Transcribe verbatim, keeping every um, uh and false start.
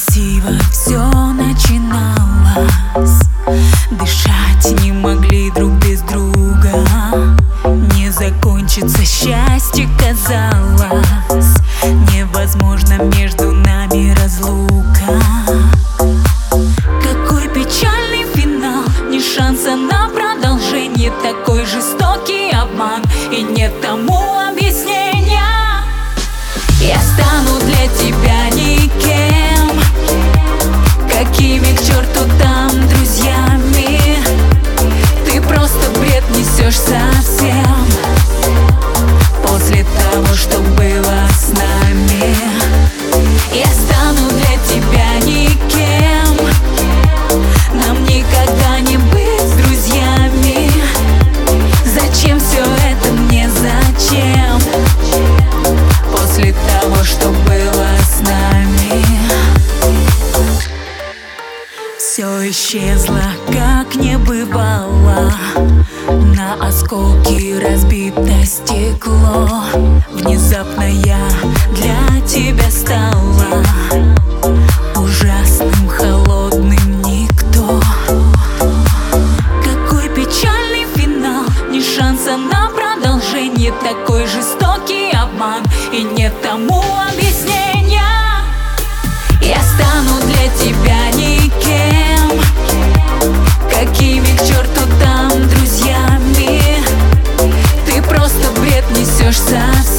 красиво все начиналось. Дышать не могли друг без друга. Не закончится счастье, казалось. Невозможно между нами разлука. Какой печальный финал, ни шанса на продолжение. Такой жестокий обман, и нет тому объяснения. Я стану для тебя никем. Какими к черту там друзьями? Ты просто бред несешь совсем. После того, что было с нами, я стану для тебя никем. Нам никогда не быть друзьями. Зачем все это мне, зачем? После того, что было с нами, все исчезло, как не бывало. На осколки разбито стекло. Внезапно я для тебя стала ужасным, холодным никто. Какой печальный финал, ни шанса на продолжение. Такой жестокий обман, и нет тому объяснения. Я стану для тебя никем. Какими к черту там друзьями? Ты просто бред несешь совсем.